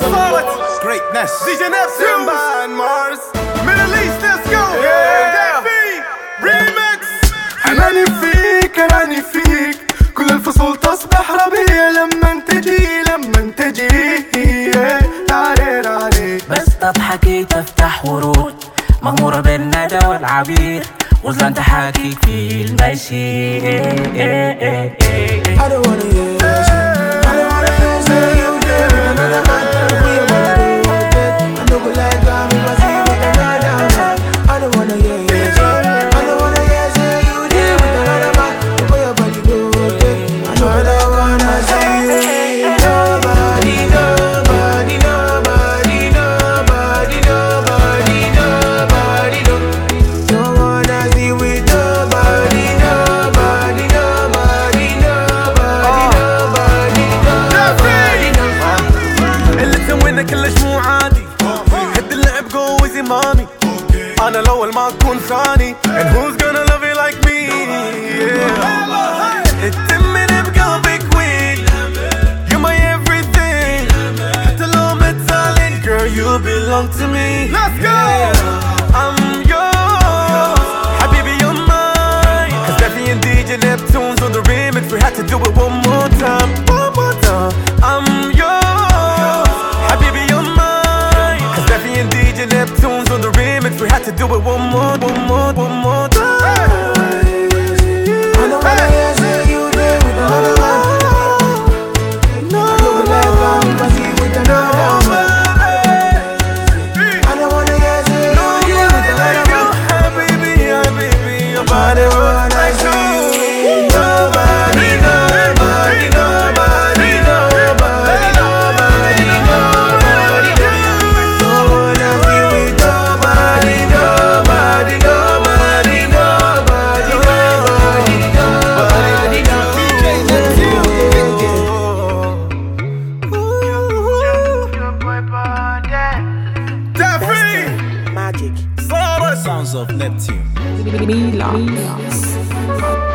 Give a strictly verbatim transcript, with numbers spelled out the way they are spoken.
صارت greatness دي جي نبتون مارس Middle East let's go دافي ريمكس. أناني فيك أناني فيك كل الفصول تصبح ربيع لما انت تجي لما انت تجي تعرير عليك بس تضحكي تفتح ورود مغمورة بالندى والعبير غزلان تحاكيك في المشي. I don't wanna hear I don't wanna hear say you did another man. We wanna do it. I know we like God, we must see with another man. I don't wanna hear I don't wanna hear say you did with another man. Look how your body do it. I know I don't wanna see you. Nobody, nobody, nobody, nobody, nobody, nobody, no. Don't wanna see with nobody, nobody, nobody, nobody, nobody, nobody, no. اللي تسوينا كلش مو عادي هد اللعب جو ويزي مامي انا الاول ما اكون ثاني and who's gonna love you like me yeah. تتمني بقلبك وين you're my everything حتى لو متزعلين girl you belong to me let's go yeah. I'm yours حبيبي you're mine cause Daffy and D J Neptunes on the remix we had to do it one more time one more time I'm yours حبيبي you're mine cause Daffy and D J Neptunes on the remix we had to do it one more one more one more time. I don't wanna hear say you did with another man. I know we like God, we must see with another man. I don't wanna hear say you did with another man. Habibi, habibi, your I body don't was wanna like see you. nobody, nobody, nobody, nobody, nobody, nobody, don't wanna see with nobody, nobody, nobody, nobody, nobody, nobody. Daffy, Magic. صارت sounds of Neptune Milan.